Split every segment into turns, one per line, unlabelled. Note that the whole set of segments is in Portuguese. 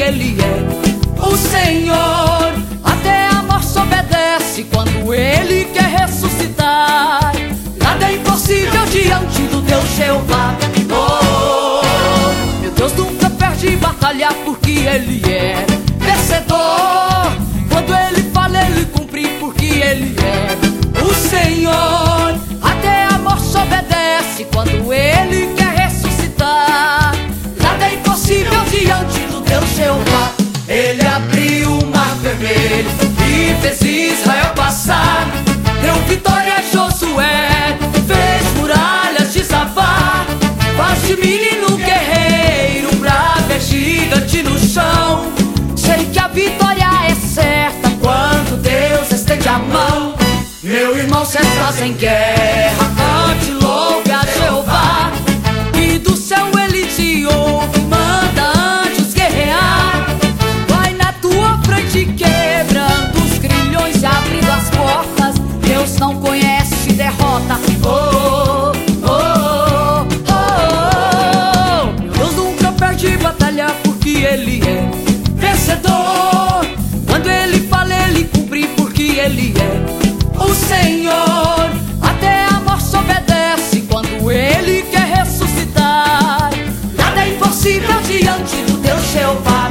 Ele é o Senhor. Até a morte obedece quando Ele quer ressuscitar. Nada é impossível diante do Deus Jeová. Oh, meu Deus nunca perde batalha porque Ele é vencedor. Quando Ele fala, Ele cumpre porque Ele é o Senhor. Até a morte obedece quando Ele quer ressuscitar. Nada é impossível diante do Deus Jeová. Ele abriu o mar vermelho e fez Israel passar. Deu vitória a Josué, fez muralhas desabar. Faz de menino guerreiro pra ver gigante no chão. Sei que a vitória é certa quando Deus estende a mão. Meu irmão, se estás em guerra, cante, louve a Jeová. E do céu Ele te ouve, manda anjos guerrear. Vai na tua frente quebrando os grilhões e abrindo as portas. Deus não conhece derrota. Oh, oh, oh, oh, oh. Meu Deus nunca perde batalha porque Ele é vencedor. Quando Ele fala, Ele cumpre porque Ele é o Senhor. Até a morte obedece quando Ele quer ressuscitar. Nada é impossível diante do Deus Jeová.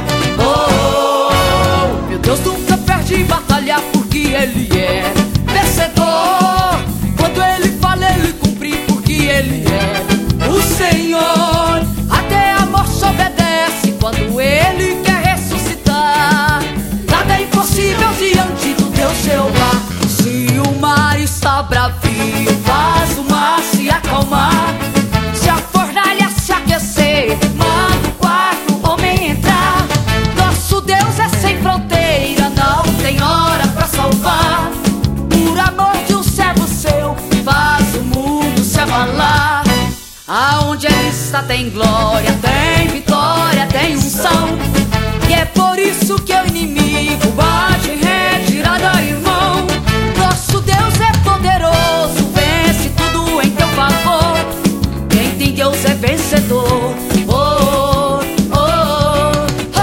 Oh, meu Deus nunca perde batalha porque Ele é vencedor. Quando Ele fala, Ele cumpre porque Ele é o Senhor. Até a morte obedece quando Ele quer ressuscitar. Nada é impossível diante do Deus Jeová. Se o mar está bravio, faz o mar se acalmar. Se a fornalha se aquecer, manda o quarto homem entrar. Nosso Deus é sem fronteira, não tem hora pra salvar. Por amor de um servo seu, faz o mundo se abalar. Aonde Ele está tem glória, tem vitória, tem unção. E é por isso que o inimigo bate em retirada, irmão. Nosso Deus é poderoso, vence tudo em teu favor. Quem tem Deus é vencedor. Oh, oh, oh,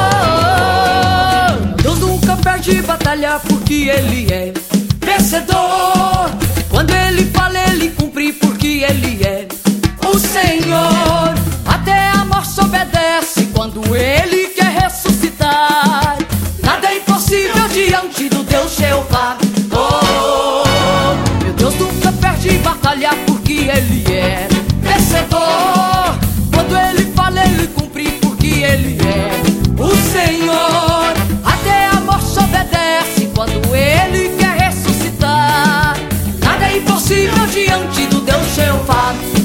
oh. Deus nunca perde batalha porque Ele é vencedor. Quando Ele fala, Ele cumpre porque Ele é o Senhor. Até a morte obedece quando Ele quer ressuscitar. Nada é impossível diante do Deus Jeová. Oh, meu Deus nunca perde batalha porque Ele é vencedor. Quando Ele fala, Ele cumpre porque Ele é o Senhor. Até a morte obedece quando Ele quer ressuscitar. Nada é impossível diante do Deus Jeová.